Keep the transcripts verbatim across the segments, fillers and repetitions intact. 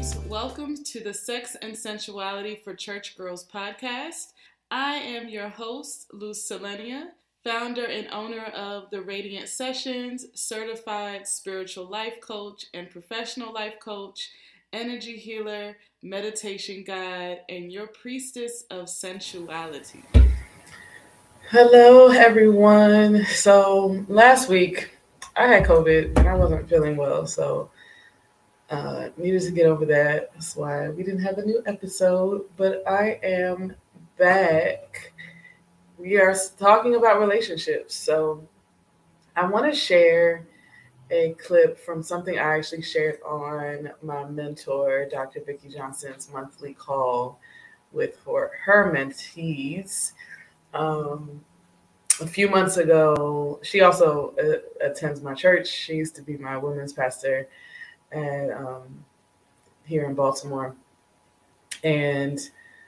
ladies. Welcome to the Sex and Sensuality for Church Girls podcast. I am your host, Luz Selenia, founder and owner of the Radiant Sessions, certified spiritual life coach and professional life coach, energy healer, meditation guide, and your priestess of sensuality. Hello, everyone. So last week I had COVID and I wasn't feeling well, so uh, needed to get over that. That's why we didn't have a new episode, but I am back. We are talking about relationships. So I want to share a clip from something I actually shared on my mentor, Doctor Vicki Johnson's monthly call with her, her mentees. Um, a few months ago, she also uh, attends my church. She used to be my women's pastor at um, here in Baltimore. And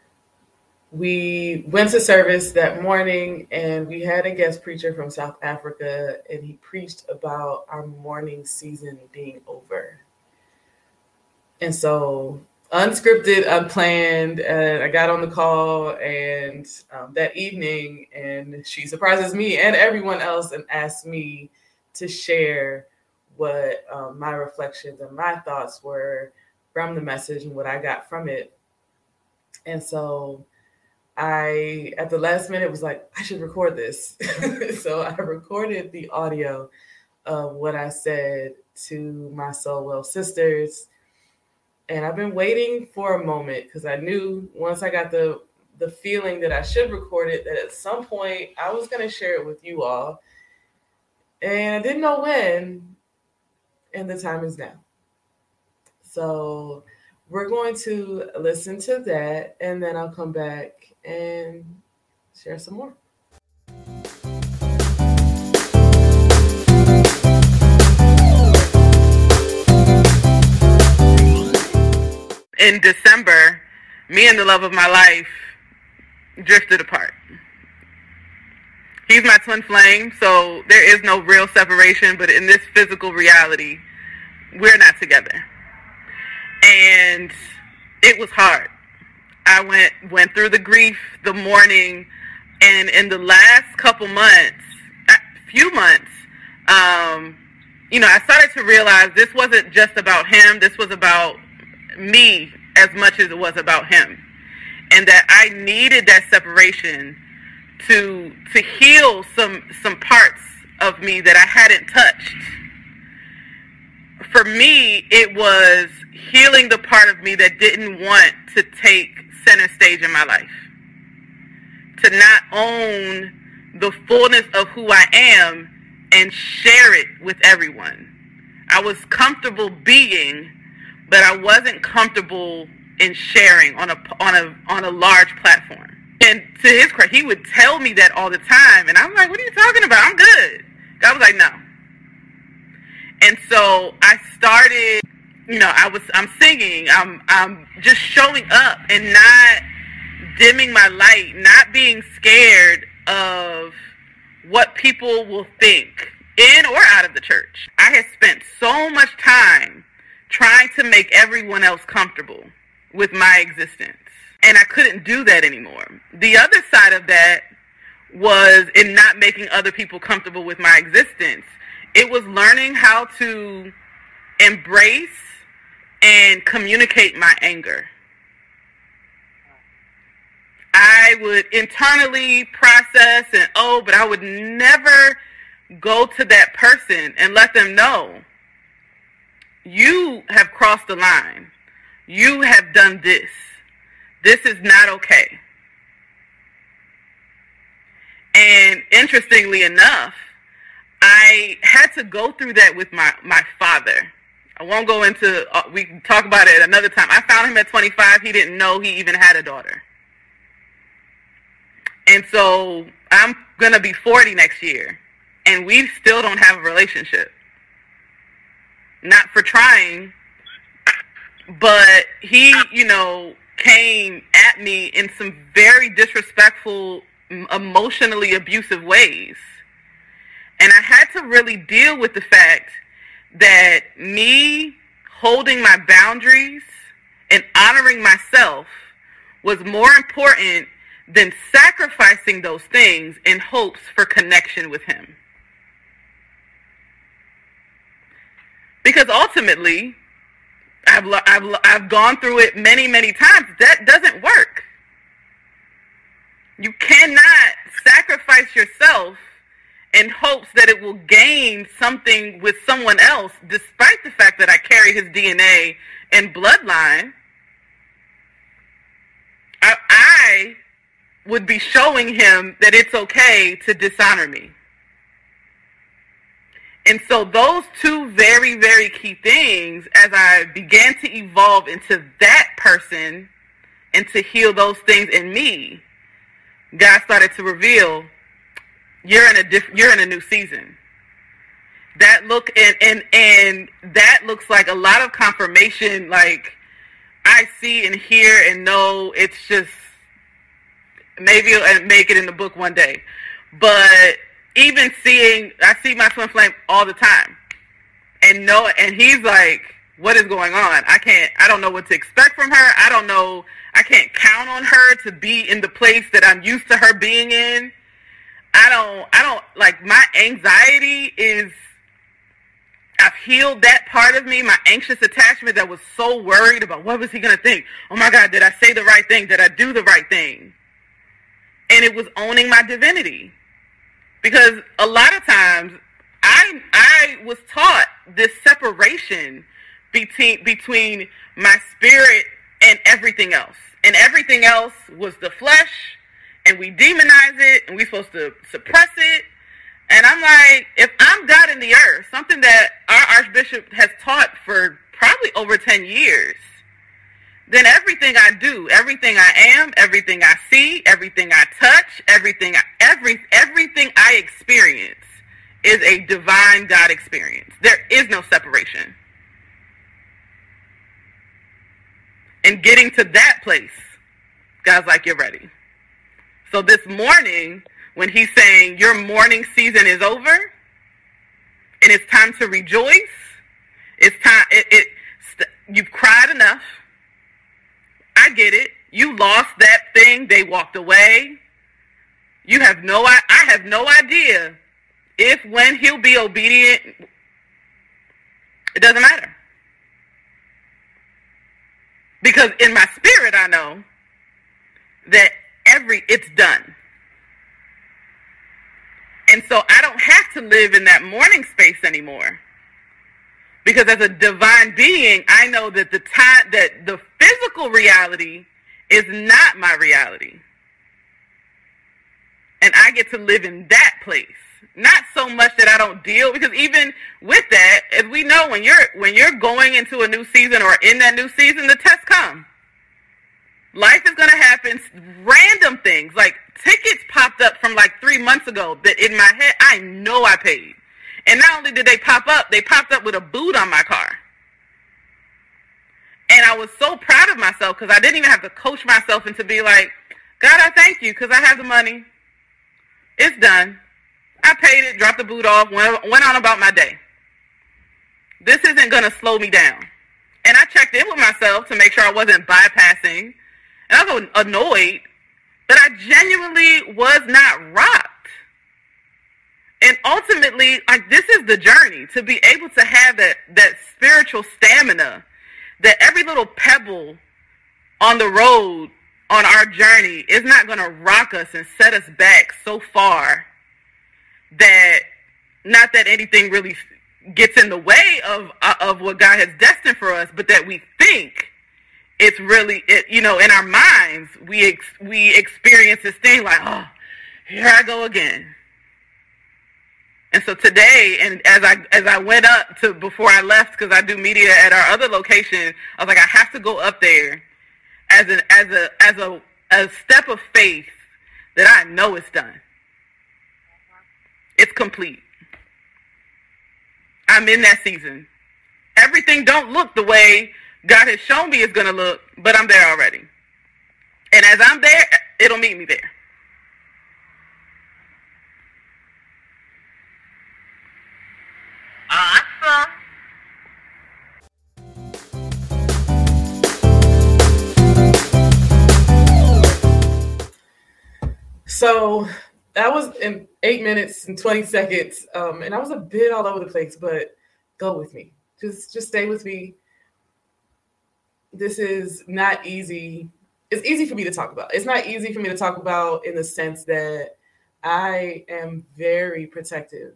we went to service that morning, and we had a guest preacher from South Africa, and he preached about our mourning season being over. And so unscripted, unplanned, and I got on the call and um, that evening, and she surprises me and everyone else and asked me to share what um, my reflections and my thoughts were from the message and what I got from it. And so I, at the last minute, was like, I should record this. So I recorded the audio of what I said to my Soul Well sisters. And I've been waiting for a moment because I knew once I got the the feeling that I should record it, that at some point I was going to share it with you all. And I didn't know when, and the time is now. So we're going to listen to that, and then I'll come back and share some more. In December, me and the love of my life drifted apart. He's my twin flame, so there is no real separation, but in this physical reality, we're not together. And it was hard. I went went through the grief, the mourning, and in the last couple months, few months, um, you know, I started to realize this wasn't just about him, this was about me as much as it was about him, and that I needed that separation to to heal some some parts of me that I hadn't touched. For me, it was healing the part of me that didn't want to take center stage in my life, to not own the fullness of who I am and share it with everyone. I was comfortable being, but I wasn't comfortable in sharing on a on a on a large platform. And to his credit, he would tell me that all the time, and I'm like, "What are you talking about? I'm good." God was like, "No." And so I started, you know, I was I'm singing, I'm I'm just showing up and not dimming my light, not being scared of what people will think in or out of the church. I had spent so much time trying to make everyone else comfortable with my existence. And I couldn't do that anymore. The other side of that was in not making other people comfortable with my existence. It was learning how to embrace and communicate my anger. I would internally process and, oh, but I would never go to that person and let them know, you have crossed the line. You have done this. This is not okay. And interestingly enough, I had to go through that with my, my father. I won't go into, uh, we can talk about it another time. I found him at twenty-five. He didn't know he even had a daughter. And so I'm going to be forty next year, and we still don't have a relationship. Not for trying, but he, you know, came at me in some very disrespectful, emotionally abusive ways. And I had to really deal with the fact that me holding my boundaries and honoring myself was more important than sacrificing those things in hopes for connection with him. Because ultimately, I've, I've, I've gone through it many, many times. That doesn't work. You cannot sacrifice yourself in hopes that it will gain something with someone else, despite the fact that I carry his D N A and bloodline. I, I would be showing him that it's okay to dishonor me. And so those two very, very key things, as I began to evolve into that person and to heal those things in me, God started to reveal, you're in a diff- you're in a new season. That look and, and and that looks like a lot of confirmation. Like, I see and hear and know. It's just, maybe it'll make it in the book one day, but even seeing, I see my twin flame all the time, and know, and he's like, what is going on? I can't, I don't know what to expect from her. I don't know, I can't count on her to be in the place that I'm used to her being in. I don't, I don't, like, my anxiety is, I've healed that part of me, my anxious attachment that was so worried about what was he going to think? Oh my God, did I say the right thing? Did I do the right thing? And it was owning my divinity. Because a lot of times, I I was taught this separation between between my spirit and everything else. And everything else was the flesh, and we demonize it, and we're supposed to suppress it. And I'm like, if I'm God in the earth, something that our Archbishop has taught for probably over ten years, then everything I do, everything I am, everything I see, everything I touch, everything I, every everything I experience is a divine God experience. There is no separation. And getting to that place, God's like, you're ready. So this morning, when he's saying your mourning season is over and it's time to rejoice, it's time, it, it you've cried enough. I get it. You lost that thing. They walked away. You have no, I, I have no idea if, when he'll be obedient. It doesn't matter. Because in my spirit, I know that every, it's done. And so I don't have to live in that mourning space anymore. Because as a divine being, I know that the time, that the physical reality is not my reality. And I get to live in that place. Not so much that I don't deal, because even with that, as we know, when you're when you're going into a new season or in that new season, the tests come. Life is going to happen, random things. Like tickets popped up from like three months ago that in my head, I know I paid. And not only did they pop up, they popped up with a boot on my car. And I was so proud of myself because I didn't even have to coach myself into be like, God, I thank you because I have the money. It's done. I paid it, dropped the boot off, went, went on about my day. This isn't going to slow me down. And I checked in with myself to make sure I wasn't bypassing. And I was annoyed that I genuinely was not rocked. And ultimately, like, this is the journey, to be able to have that, that spiritual stamina, that every little pebble on the road on our journey is not going to rock us and set us back so far that, not that anything really gets in the way of of what God has destined for us, but that we think it's really, it, you know, in our minds, we ex, we experience this thing like, oh, here I go again. And so today, and as I as I went up to, before I left, because I do media at our other location, I was like, I have to go up there as an as a as a a step of faith that I know it's done. It's complete. I'm in that season. Everything don't look the way God has shown me it's going to look, but I'm there already. And as I'm there, it'll meet me there. Awesome. So that was in eight minutes and twenty seconds. Um, and I was a bit all over the place, but go with me. Just, just stay with me. This is not easy. It's easy for me to talk about. It's not easy for me to talk about in the sense that I am very protective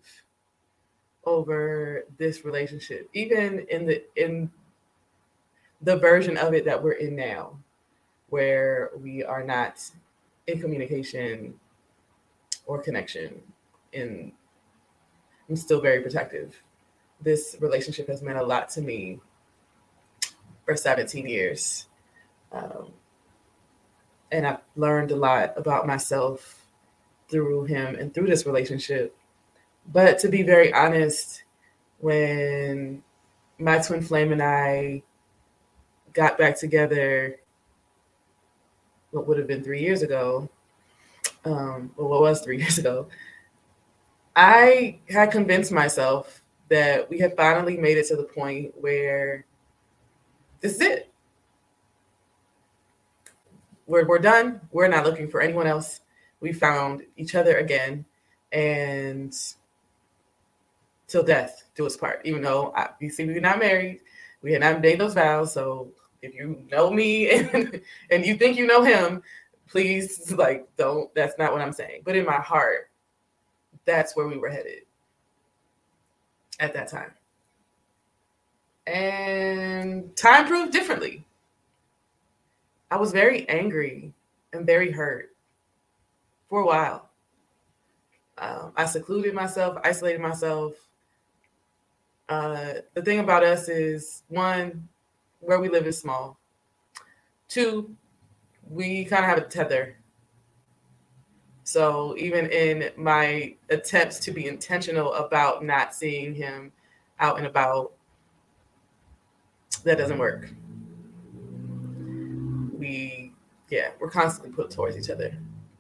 over this relationship, even in the in the version of it that we're in now, where we are not in communication or connection. And I'm still very protective. This relationship has meant a lot to me for seventeen years. Um, and I've learned a lot about myself through him and through this relationship. But to be very honest, when my twin flame and I got back together, what would have been three years ago, um, well, what was three years ago, I had convinced myself that we had finally made it to the point where this is it. We're, we're done. We're not looking for anyone else. We found each other again, and till death do us part. Even though I, you see, we're not married, we had not made those vows. So if you know me and and you think you know him, please, like, don't. That's not what I'm saying. But in my heart, that's where we were headed at that time. And time proved differently. I was very angry and very hurt for a while. Um, I secluded myself, isolated myself. Uh, the thing about us is, one, where we live is small. Two, we kind of have a tether. So even in my attempts to be intentional about not seeing him out and about, that doesn't work. We, yeah, we're constantly put towards each other.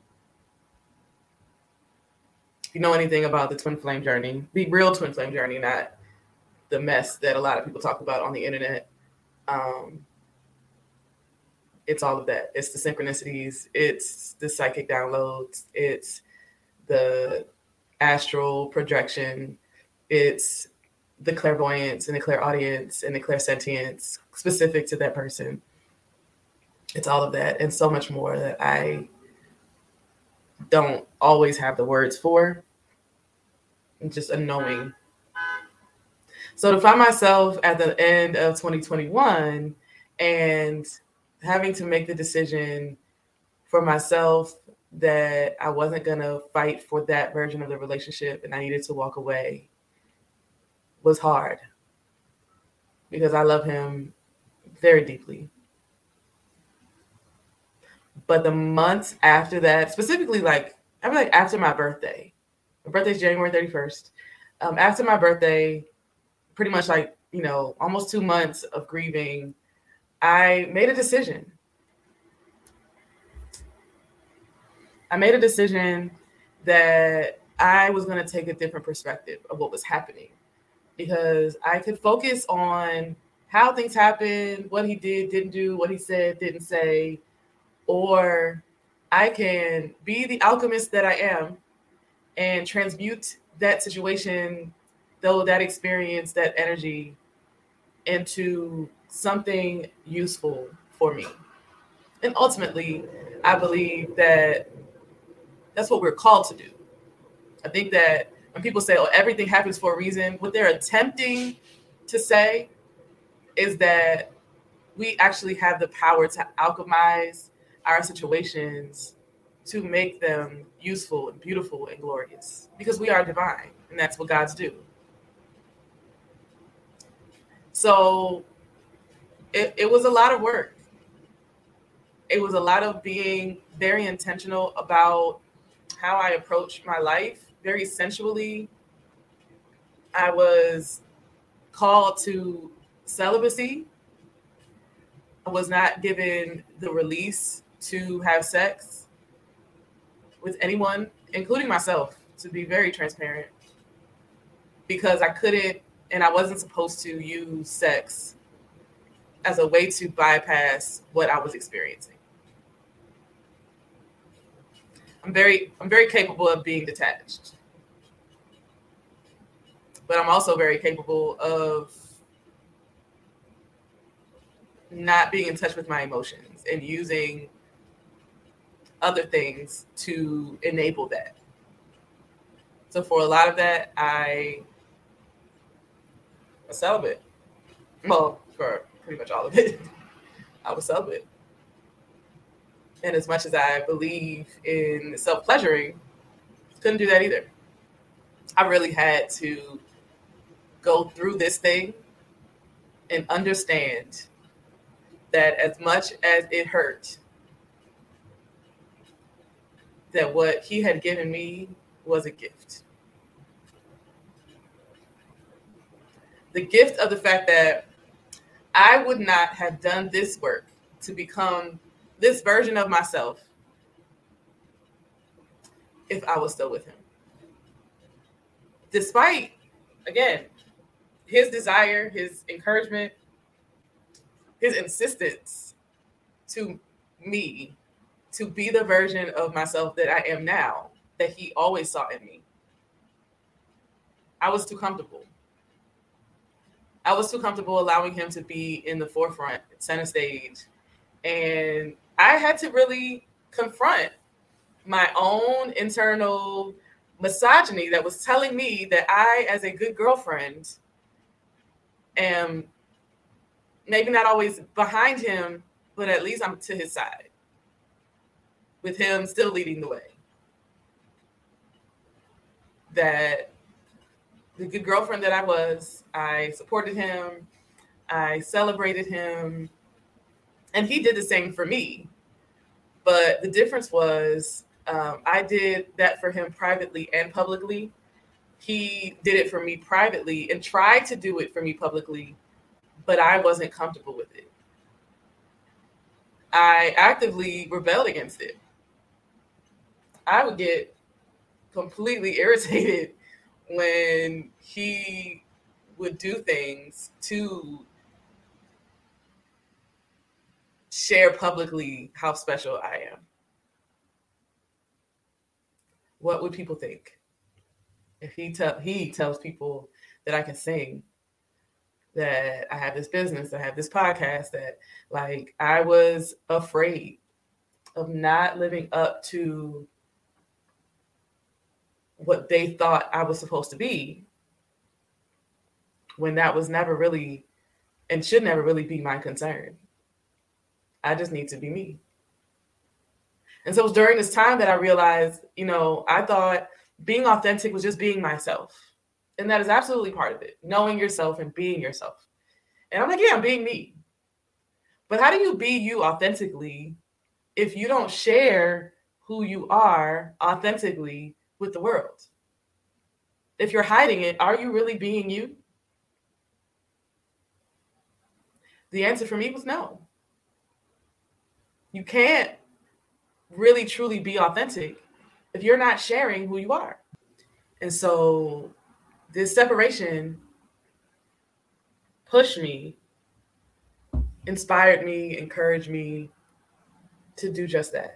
If you know anything about the twin flame journey, the real twin flame journey, not the mess that a lot of people talk about on the internet, um, it's all of that. It's the synchronicities, it's the psychic downloads, it's the astral projection, it's the clairvoyance and the clairaudience and the clairsentience specific to that person. It's all of that and so much more that I don't always have the words for. Just a knowing. So to find myself at the end of twenty twenty-one and having to make the decision for myself that I wasn't going to fight for that version of the relationship and I needed to walk away was hard because I love him very deeply. But the months after that, specifically like, I mean, like after my birthday, my birthday's January thirty-first. Um, after my birthday, pretty much like, you know, almost two months of grieving, I made a decision. I made a decision that I was going to take a different perspective of what was happening because I could focus on how things happened, what he did, didn't do, what he said, didn't say, or I can be the alchemist that I am and transmute that situation, though that experience, that energy into something useful for me. And ultimately, I believe that that's what we're called to do. I think that when people say, oh, everything happens for a reason, what they're attempting to say is that we actually have the power to alchemize our situations to make them useful and beautiful and glorious because we are divine and that's what God's do. So it, it was a lot of work. It was a lot of being very intentional about how I approach my life, very sensually. I was called to celibacy. I was not given the release to have sex with anyone, including myself, to be very transparent, because I couldn't and I wasn't supposed to use sex as a way to bypass what I was experiencing. I'm very, I'm very capable of being detached, but I'm also very capable of not being in touch with my emotions and using other things to enable that. So for a lot of that, I was celibate. Well, for pretty much all of it, I was celibate. And as much as I believe in self-pleasuring, couldn't do that either. I really had to go through this thing and understand that as much as it hurt, that what he had given me was a gift. The gift of the fact that I would not have done this work to become this version of myself if I was still with him. Despite, again, his desire, his encouragement, his insistence to me to be the version of myself that I am now, that he always saw in me. I was too comfortable. I was too comfortable allowing him to be in the forefront, center stage. And I had to really confront my own internal misogyny that was telling me that I, as a good girlfriend, am maybe not always behind him, but at least I'm to his side, with him still leading the way. That the good girlfriend that I was, I supported him, I celebrated him, and he did the same for me. But the difference was um, I did that for him privately and publicly. He did it for me privately and tried to do it for me publicly, but I wasn't comfortable with it. I actively rebelled against it. I would get completely irritated when he would do things to share publicly how special I am. What would people think if he tell he tells people that I can sing, that I have this business, that I have this podcast, that like I was afraid of not living up to what they thought I was supposed to be, when that was never really and should never really be my concern. I just need to be me. And so it was during this time that I realized, you know, I thought being authentic was just being myself. And that is absolutely part of it, knowing yourself and being yourself. And I'm like, yeah, I'm being me. But how do you be you authentically if you don't share who you are authentically with the world? If you're hiding it, are you really being you? The answer for me was no. You can't really truly be authentic if you're not sharing who you are. And so this separation pushed me, inspired me, encouraged me to do just that.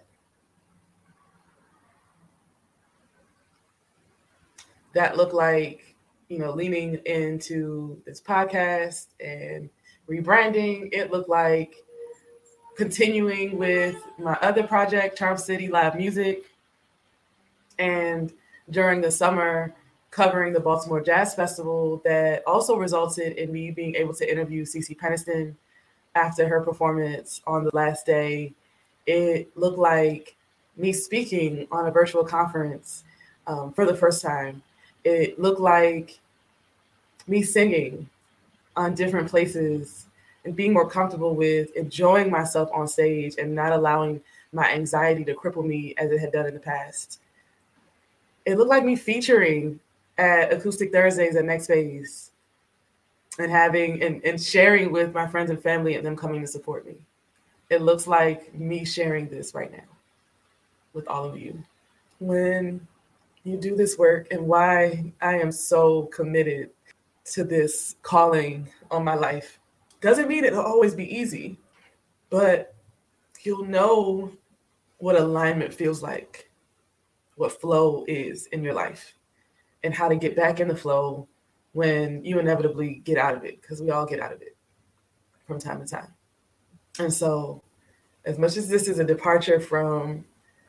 That looked like, you know, leaning into this podcast and rebranding. It looked like continuing with my other project, Charm City Live Music. And during the summer, covering the Baltimore Jazz Festival, that also resulted in me being able to interview CeCe Peniston after her performance on the last day. It looked like me speaking on a virtual conference um, for the first time. It looked like me singing on different places and being more comfortable with enjoying myself on stage and not allowing my anxiety to cripple me as it had done in the past. It looked like me featuring at Acoustic Thursdays at Next Phase and having and, and sharing with my friends and family and them coming to support me. It looks like me sharing this right now with all of you. When you do this work, and why I am so committed to this calling on my life, doesn't mean it'll always be easy, but you'll know what alignment feels like what flow is in your life and how to get back in the flow when you inevitably get out of it, because we all get out of it from time to time. And so as much as this is a departure from,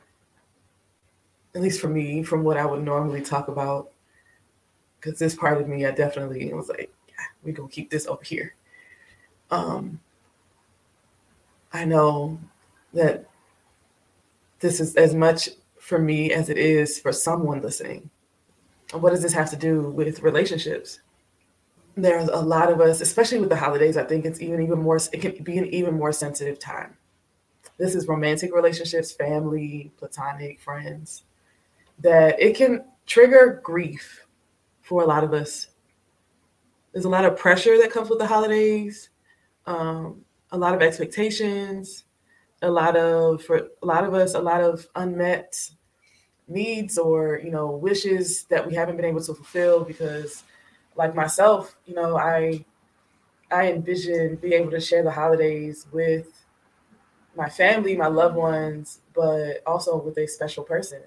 at least for me, from what I would normally talk about, because this part of me, I definitely was like, yeah, we're going to keep this over here. Um, I know that this is as much for me as it is for someone listening. What does this have to do with relationships? There's a lot of us, especially with the holidays, I think it's even even more, it can be an even more sensitive time. This is romantic relationships, family, platonic, friends, that it can trigger grief for a lot of us. There's a lot of pressure that comes with the holidays, um, a lot of expectations, a lot of, for a lot of us, a lot of unmet needs or, you know, wishes that we haven't been able to fulfill because, like myself, you know, I I envision being able to share the holidays with my family, my loved ones, but also with a special person.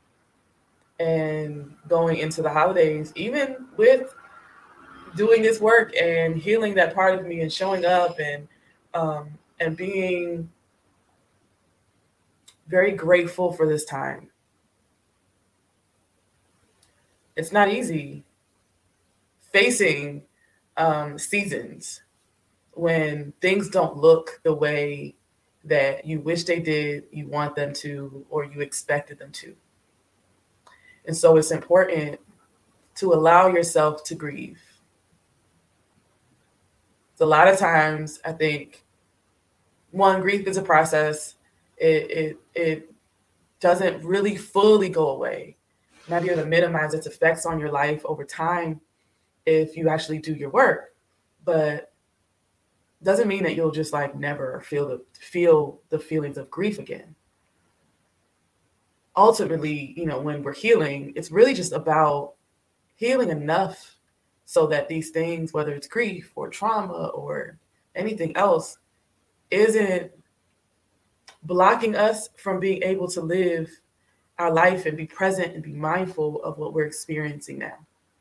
And going into the holidays, even with doing this work and healing that part of me and showing up and um, and being very grateful for this time. It's not easy facing um, seasons when things don't look the way that you wish they did, you want them to, or you expected them to. And so it's important to allow yourself to grieve. So a lot of times, I think, one, grief is a process. It it it doesn't really fully go away. You might be able to minimize its effects on your life over time if you actually do your work, but doesn't mean that you'll just like never feel the feel the feelings of grief again. Ultimately, you know, when we're healing, it's really just about healing enough so that these things, whether it's grief or trauma or anything else, isn't blocking us from being able to live our life and be present and be mindful of what we're experiencing now.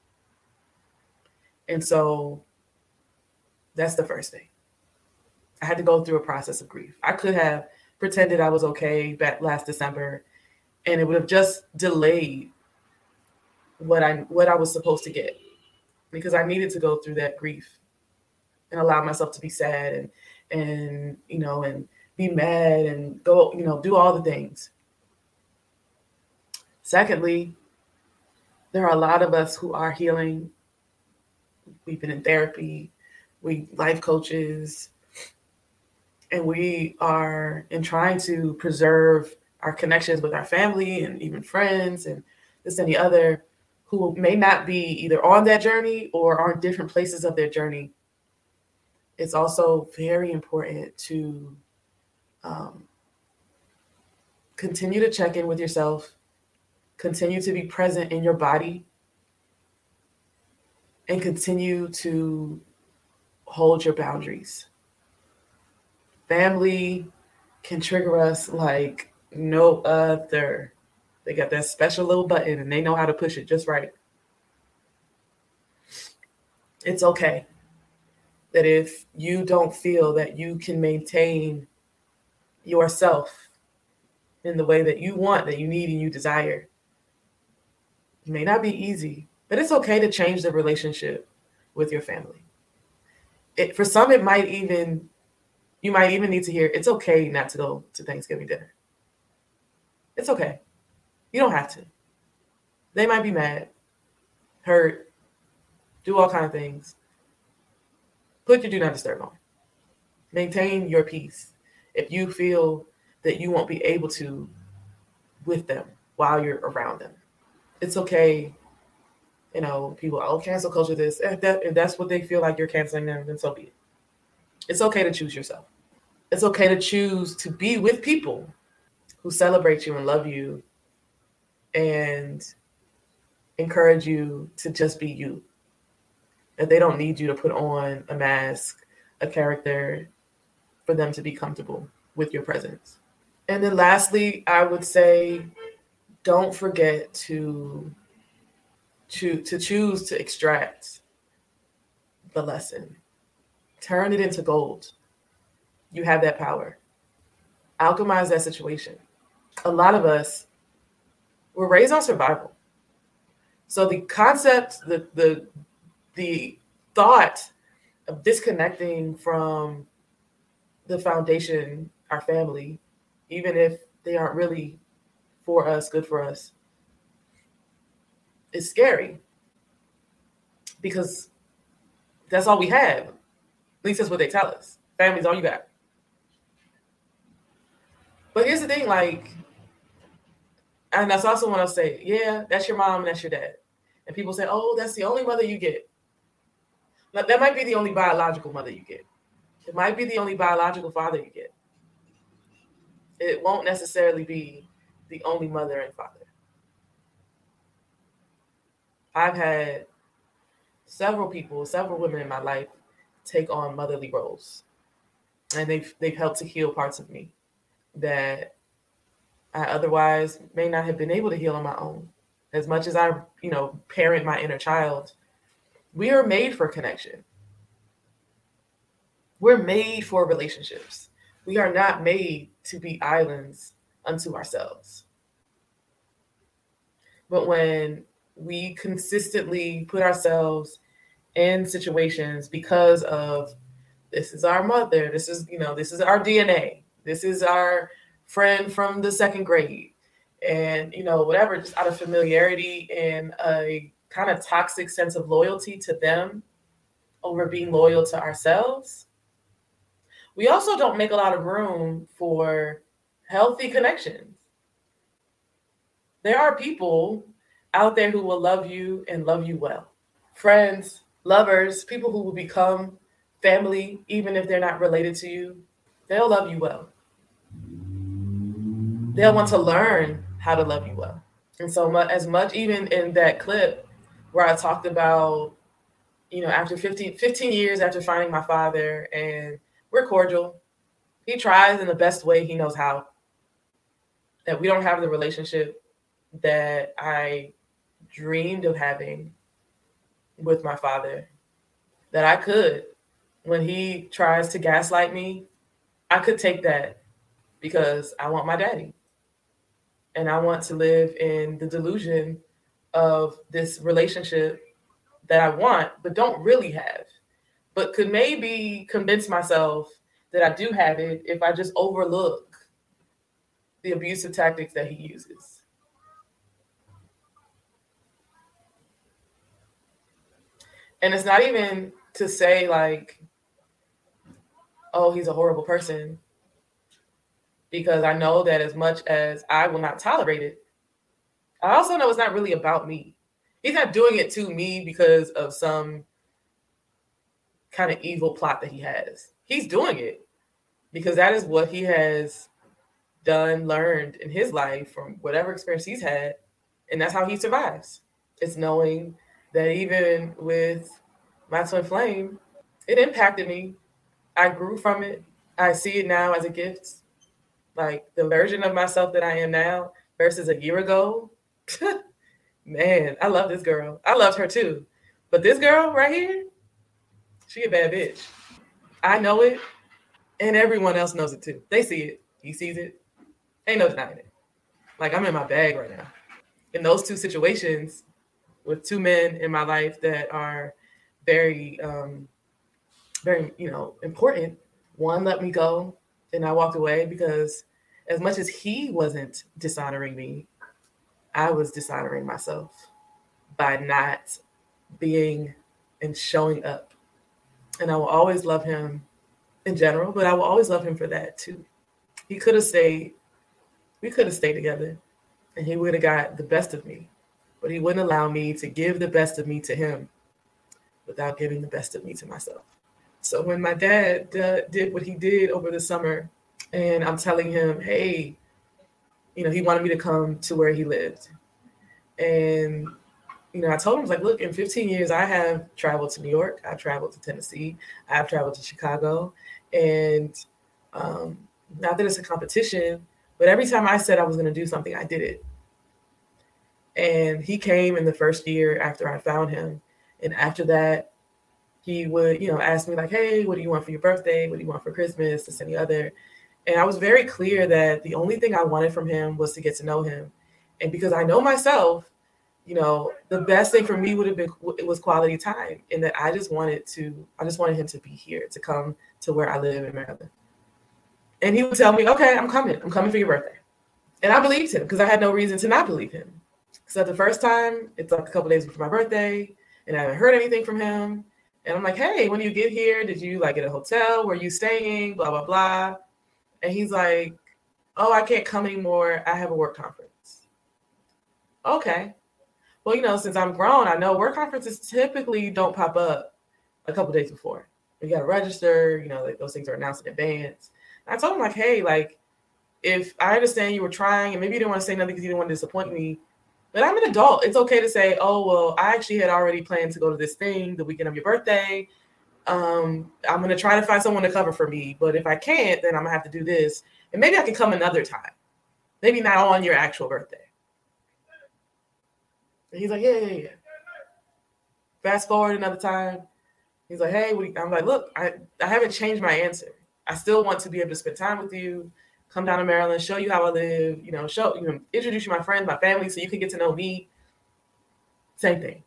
And so that's the first thing. I had to go through a process of grief. I could have pretended I was okay back last December, and it would have just delayed what I what I was supposed to get, because I needed to go through that grief and allow myself to be sad and and you know and be mad and go, you know, do all the things. Secondly, there are a lot of us who are healing. We've been in therapy, we life coaches, and we are in trying to preserve our connections with our family and even friends and this and the other who may not be either on that journey or are in different places of their journey. It's also very important to um, continue to check in with yourself, continue to be present in your body, and continue to hold your boundaries. Family can trigger us like no other. They got that special little button and they know how to push it just right. It's okay that if you don't feel that you can maintain yourself in the way that you want, that you need, and you desire, it may not be easy, but it's okay to change the relationship with your family. It, for some, it might even, you might even need to hear, it's okay not to go to Thanksgiving dinner. It's okay. You don't have to. They might be mad, hurt, do all kinds of things. Put your do not disturb on. Maintain your peace if you feel that you won't be able to with them while you're around them. It's okay. You know, people, oh, cancel culture this. If, that, if that's what they feel like you're canceling them, then so be it. It's okay to choose yourself. It's okay to choose to be with people who celebrate you and love you and encourage you to just be you. That they don't need you to put on a mask, a character, for them to be comfortable with your presence. And then lastly, I would say don't forget to, to, to choose to extract the lesson. Turn it into gold. You have that power. Alchemize that situation. A lot of us were raised on survival. So the concept, the the the thought of disconnecting from the foundation, our family, even if they aren't really for us, good for us, is scary. Because that's all we have. At least that's what they tell us. Family's all you got. But here's the thing, like, and that's also when I'll say, yeah, that's your mom and that's your dad. And people say, oh, that's the only mother you get. Now, that might be the only biological mother you get. It might be the only biological father you get. It won't necessarily be the only mother and father. I've had several people, several women in my life take on motherly roles. And they've they've helped to heal parts of me that I otherwise may not have been able to heal on my own. As much as I, you know, parent my inner child, we are made for connection. We're made for relationships. We are not made to be islands unto ourselves. But when we consistently put ourselves in situations because of this is our mother, this is, you know, this is our D N A, this is our friend from the second grade, and, you know, whatever, just out of familiarity and a kind of toxic sense of loyalty to them over being loyal to ourselves, we also don't make a lot of room for healthy connections. There are people out there who will love you and love you well. Friends, lovers, people who will become family, even if they're not related to you, they'll love you well. They'll want to learn how to love you well. And so much, as much, even in that clip where I talked about, you know, after fifteen, fifteen years after finding my father, and we're cordial. He tries in the best way he knows how. That we don't have the relationship that I dreamed of having with my father. That I could. When he tries to gaslight me, I could take that because I want my daddy. And I want to live in the delusion of this relationship that I want, but don't really have. But could maybe convince myself that I do have it if I just overlook the abusive tactics that he uses. And it's not even to say like, oh, he's a horrible person. Because I know that as much as I will not tolerate it, I also know it's not really about me. He's not doing it to me because of some kind of evil plot that he has. He's doing it because that is what he has done, learned in his life from whatever experience he's had. And that's how he survives. It's knowing that even with my twin flame, it impacted me. I grew from it. I see it now as a gift. Like the version of myself that I am now versus a year ago. Man, I love this girl. I loved her too. But this girl right here, she a bad bitch. I know it, and everyone else knows it too. They see it. He sees it. Ain't no denying it. Like, I'm in my bag right now. In those two situations with two men in my life that are very, um, very, you know, important. One let me go, and I walked away because as much as he wasn't dishonoring me, I was dishonoring myself by not being and showing up. And I will always love him in general, but I will always love him for that too. He could have stayed, we could have stayed together and he would have got the best of me, but he wouldn't allow me to give the best of me to him without giving the best of me to myself. So when my dad uh, did what he did over the summer, and I'm telling him, hey, you know, he wanted me to come to where he lived. And, you know, I told him, I was like, look, in fifteen years, I have traveled to New York. I've traveled to Tennessee. I've traveled to Chicago. And um, not that it's a competition, but every time I said I was going to do something, I did it. And he came in the first year after I found him. And after that, he would, you know, ask me like, hey, what do you want for your birthday? What do you want for Christmas? This and the other. And I was very clear that the only thing I wanted from him was to get to know him. And because I know myself, you know, the best thing for me would have been, it was quality time. And that I just wanted to, I just wanted him to be here, to come to where I live in Maryland. And he would tell me, okay, I'm coming. I'm coming for your birthday. And I believed him because I had no reason to not believe him. So the first time, it's like a couple days before my birthday, and I haven't heard anything from him. And I'm like, hey, when you get here, did you like get a hotel? Where you staying? Blah, blah, blah. And he's like, oh, I can't come anymore. I have a work conference. Okay. Well, you know, since I'm grown, I know work conferences typically don't pop up a couple days before. You got to register, you know, like those things are announced in advance. And I told him like, hey, like, if I understand you were trying and maybe you didn't want to say nothing because you didn't want to disappoint me, but I'm an adult. It's okay to say, oh, well, I actually had already planned to go to this thing the weekend of your birthday. Um, I'm going to try to find someone to cover for me. But if I can't, then I'm going to have to do this. And maybe I can come another time. Maybe not on your actual birthday. And he's like, yeah, yeah, yeah. Fast forward another time. He's like, hey, what do you, I'm like, look, I, I haven't changed my answer. I still want to be able to spend time with you, come down to Maryland, show you how I live, you know, show, you know, introduce you to my friends, my family, so you can get to know me. Same thing.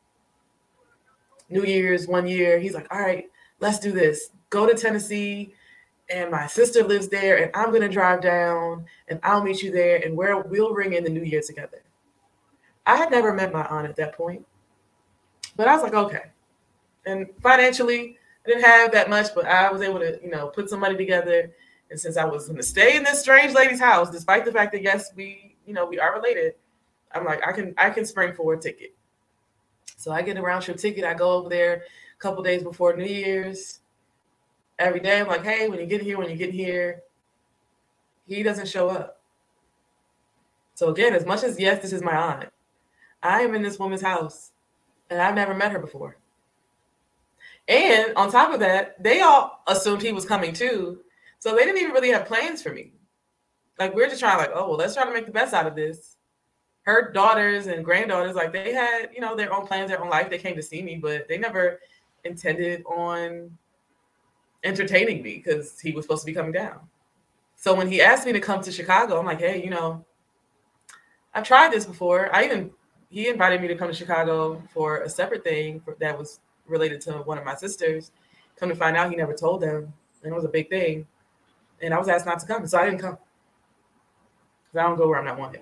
New Year's, one year, he's like, all right, let's do this. Go to Tennessee, and my sister lives there, and I'm going to drive down, and I'll meet you there, and we're, we'll ring in the new year together. I had never met my aunt at that point, but I was like, okay. And financially, I didn't have that much, but I was able to, you know, put some money together. And since I was going to stay in this strange lady's house, despite the fact that, yes, we, you know, we are related, I'm like, I can, I can spring for a ticket. So I get a round trip ticket. I go over there a couple days before New Year's. Every day, I'm like, hey, when you get here, when you get here, he doesn't show up. So again, as much as, yes, this is my aunt, I am in this woman's house, and I've never met her before. And on top of that, they all assumed he was coming too. So they didn't even really have plans for me. Like, we're just trying like, oh, well, let's try to make the best out of this. Her daughters and granddaughters, like, they had, you know, their own plans, their own life. They came to see me, but they never intended on entertaining me because he was supposed to be coming down. So when he asked me to come to Chicago, I'm like, hey, you know, I've tried this before. I even, he invited me to come to Chicago for a separate thing for, that was related to one of my sisters. Come to find out, he never told them. And it was a big thing. And I was asked not to come. So I didn't come. Because I don't go where I'm not wanted.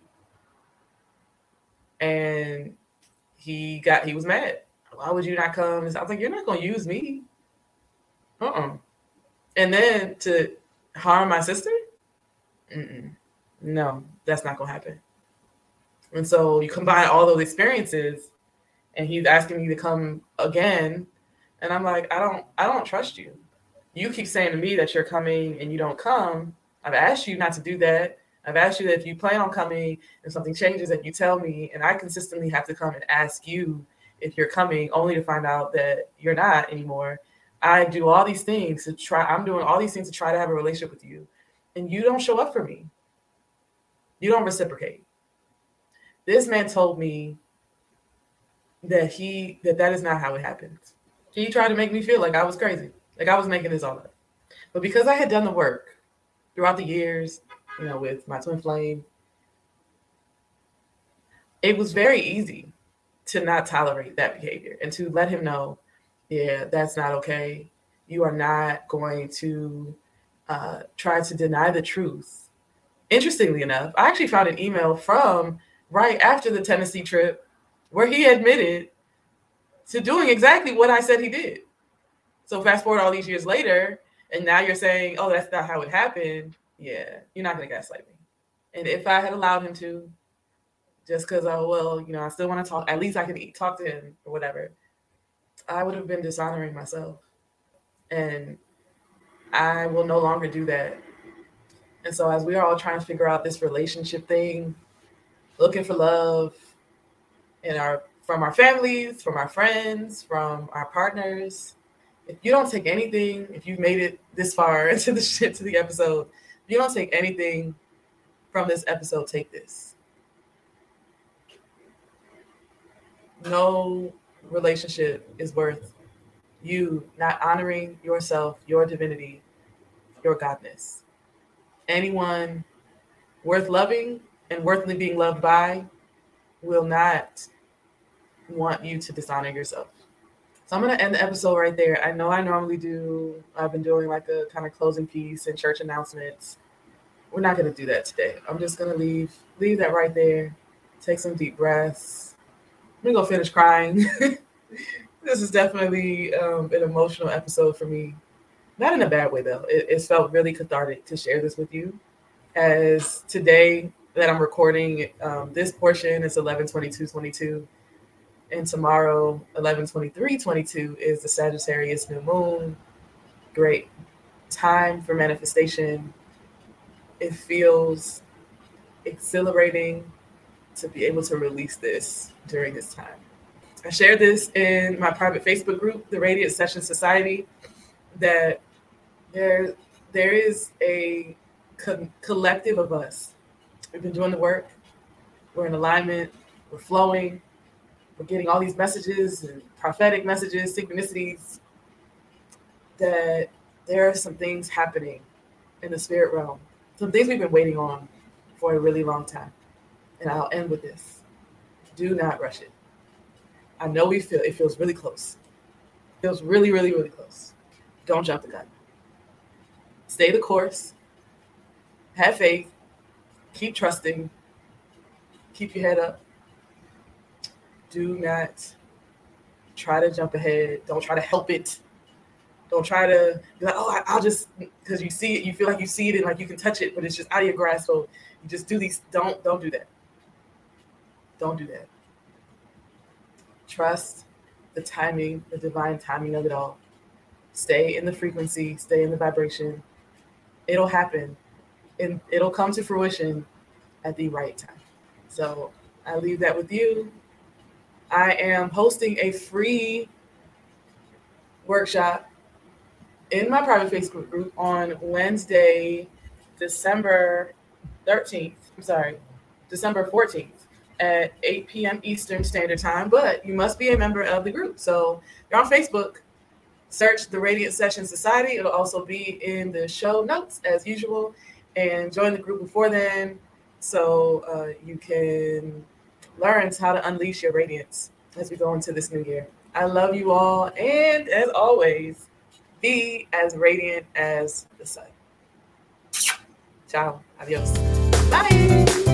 And he got, he was mad. Why would you not come? And I was like, you're not going to use me. Uh-uh. And then to harm my sister? Mm-mm. No, that's not going to happen. And so you combine all those experiences, and he's asking me to come again. And I'm like, I don't, I don't trust you. You keep saying to me that you're coming and you don't come. I've asked you not to do that. I've asked you that if you plan on coming and something changes, that you tell me. And I consistently have to come and ask you if you're coming, only to find out that you're not anymore. I do all these things to try. I'm doing all these things to try to have a relationship with you. And you don't show up for me. You don't reciprocate. This man told me that he, that that is not how it happens. He tried to make me feel like I was crazy. Like I was making this all up. But because I had done the work throughout the years, you know, with my twin flame, it was very easy to not tolerate that behavior and to let him know, yeah, that's not okay. You are not going to uh, try to deny the truth. Interestingly enough, I actually found an email from right after the Tennessee trip where he admitted to doing exactly what I said he did. So fast forward all these years later, and now you're saying, oh, that's not how it happened. Yeah, you're not going to gaslight me. And if I had allowed him to, just because, oh, well, you know, I still want to talk, at least I can eat, talk to him or whatever, I would have been dishonoring myself. And I will no longer do that. And so as we are all trying to figure out this relationship thing, looking for love in our from our families, from our friends, from our partners, if you don't take anything, if you've made it this far into the shit to the episode, if you don't take anything from this episode, take this. No relationship is worth you not honoring yourself, your divinity, your godness. Anyone worth loving and worthily being loved by will not want you to dishonor yourself. So I'm going to end the episode right there. I know I normally do, I've been doing like a kind of closing piece and church announcements. We're not going to do that today. I'm just going to leave leave that right there. Take some deep breaths. I'm going to go finish crying. This is definitely um, an emotional episode for me. Not in a bad way, though. It, it felt really cathartic to share this with you. As today that I'm recording, um, this portion is eleven twenty-two twenty-two. And tomorrow, eleven twenty-three twenty-two, is the Sagittarius new moon. Great time for manifestation. It feels exhilarating to be able to release this during this time. I shared this in my private Facebook group, the Radiant Session Society, that there, there is a co- collective of us. We've been doing the work. We're in alignment. We're flowing. We're getting all these messages and prophetic messages, synchronicities, that there are some things happening in the spirit realm. Some things we've been waiting on for a really long time. And I'll end with this. Do not rush it. I know we feel, it feels really close. It feels really, really, really close. Don't jump the gun. Stay the course. Have faith. Keep trusting. Keep your head up. Do not try to jump ahead. Don't try to help it. Don't try to be like, oh, I, I'll just, because you see it, you feel like you see it and like you can touch it, but it's just out of your grasp. So you just do these. Don't, don't do that. Don't do that. Trust the timing, the divine timing of it all. Stay in the frequency, stay in the vibration. It'll happen and it'll come to fruition at the right time. So I leave that with you. I am hosting a free workshop in my private Facebook group on Wednesday, December thirteenth. I'm sorry, December fourteenth at eight p.m. Eastern Standard Time. But you must be a member of the group. So you're on Facebook. Search the Radiant Session Society. It'll also be in the show notes as usual. And join the group before then so uh, you can learn how to unleash your radiance as we go into this new year. I love you all. And as always, be as radiant as the sun. Ciao. Adios. Bye.